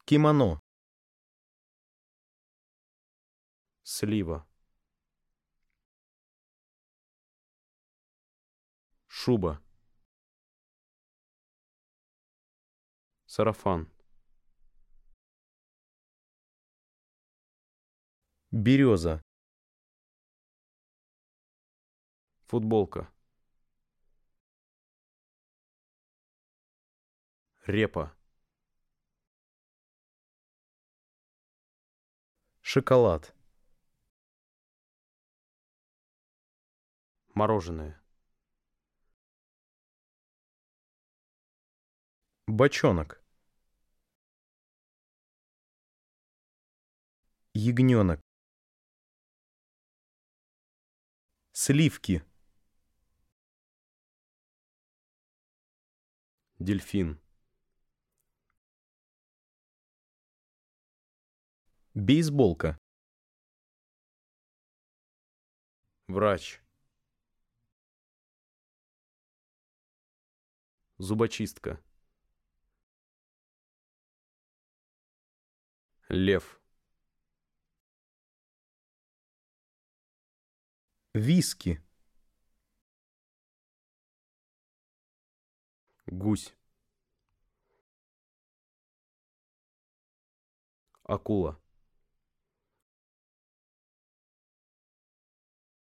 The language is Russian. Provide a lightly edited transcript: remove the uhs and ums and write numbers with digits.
Кимоно. Слива. Шуба. Сарафан. Береза. Футболка. Репа. Шоколад. Мороженое. Бочонок. Ягненок. Сливки. Дельфин. Бейсболка. Врач. Зубочистка. Лев. Виски. Гусь. Акула.